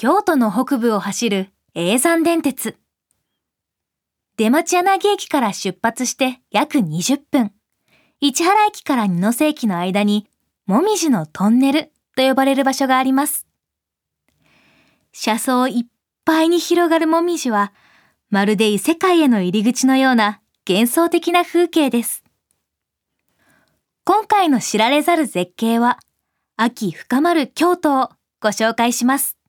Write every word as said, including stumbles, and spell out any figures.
京都の北部を走る叡山電鉄。出町柳駅から出発して約にじゅっぷん。市原駅から二ノ瀬駅の間に、もみじのトンネルと呼ばれる場所があります。車窓いっぱいに広がるもみじは、まるで異世界への入り口のような幻想的な風景です。今回の知られざる絶景は、秋深まる京都をご紹介します。